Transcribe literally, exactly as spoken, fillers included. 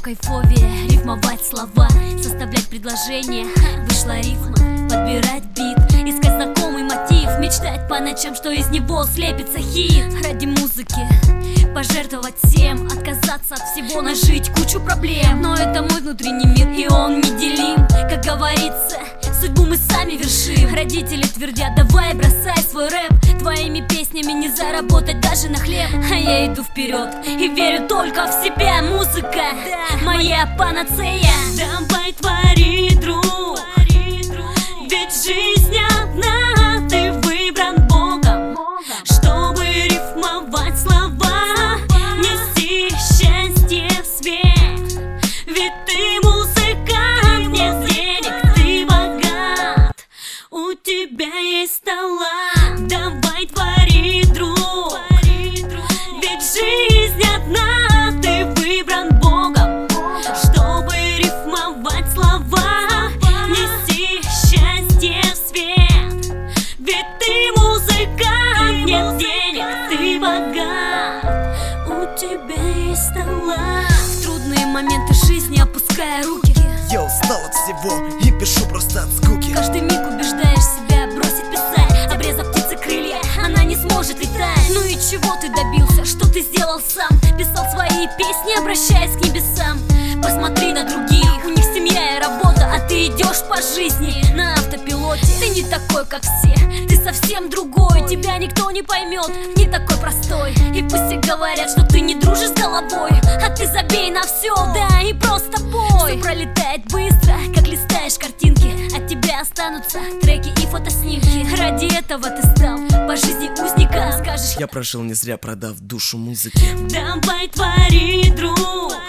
кайфовее рифмовать слова, составлять предложения, вышла рифма, подбирать бит, искать знакомый мотив, мечтать по ночам, что из него слепится хит. Ради музыки пожертвовать всем, отказаться от всего, нажить кучу проблем. Но это мой внутренний мир, и он неделим. Как говорится, судьбу мы сами вершим. Родители твердят: давай бросай свой рэп, твоими песнями не заработать даже на хлеб. А я иду вперед и верю только в себя. Музыка — моя панацея. Давай твори, друг, ведь жизнь одна, ты выбран Богом, чтобы рифмовать слова, нести счастье в свет. Ведь ты музыкант, нет денег, ты богат, у тебя есть талант. Давай твори, друг, ведь жизнь одна, ты выбран Богом, чтобы рифмовать слова, нести счастье в свет. Ведь ты музыкант, нет денег, ты богат, у тебя есть талант. В трудные моменты жизни опуская руки, я устал от всего и пишу просто от скуки. каждый миг убеждаешь себя бросить писать. Обрезав птице крылья, она не сможет летать. Ну и чего ты добился, что ты сделал сам? Писал свои песни, обращаясь к небесам. Посмотри на других, у них семья и работа, а ты идешь по жизни на автопилоте. Ты не такой, как все, ты совсем другой. Тебя никто не поймет, не такой простой. И пусть все говорят, что ты не дружишь с головой, а ты забей на все, да, и просто пой. Все пролетает быстро, как листаешь картинки, от тебя останутся треки и фотоснимки. Ради этого ты стал по жизни узником. Скажешь: я прожил не зря, продав душу музыке. Давай твори, друг,